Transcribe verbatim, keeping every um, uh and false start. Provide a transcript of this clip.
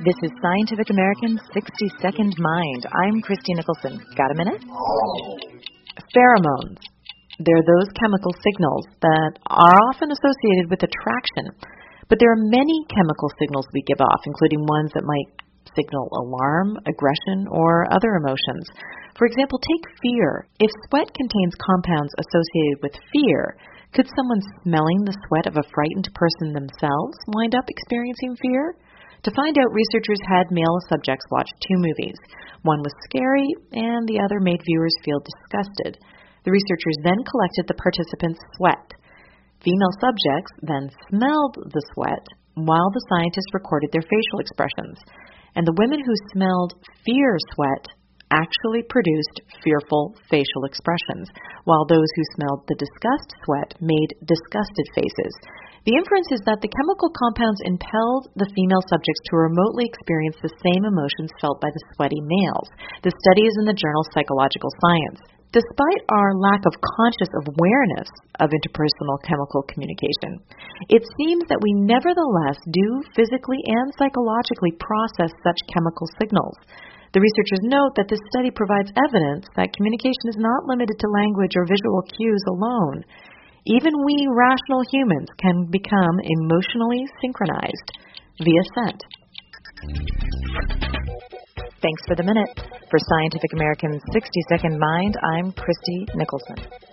This is Scientific American's sixty second Mind. I'm Christy Nicholson. Got a minute? Pheromones. They're those chemical signals that are often associated with attraction. But there are many chemical signals we give off, including ones that might signal alarm, aggression, or other emotions. For example, take fear. If sweat contains compounds associated with fear, could someone smelling the sweat of a frightened person themselves wind up experiencing fear? To find out, researchers had male subjects watch two movies. One was scary, and the other made viewers feel disgusted. The researchers then collected the participants' sweat. Female subjects then smelled the sweat while the scientists recorded their facial expressions. And the women who smelled fear sweat actually produced fearful facial expressions, while those who smelled the disgust sweat made disgusted faces. The inference is that the chemical compounds impelled the female subjects to remotely experience the same emotions felt by the sweaty males. The study is in the journal Psychological Science. Despite our lack of conscious awareness of interpersonal chemical communication, it seems that we nevertheless do physically and psychologically process such chemical signals. The researchers note that this study provides evidence that communication is not limited to language or visual cues alone. Even we rational humans can become emotionally synchronized via scent. Thanks for the minute. For Scientific American's sixty second Mind, I'm Christy Nicholson.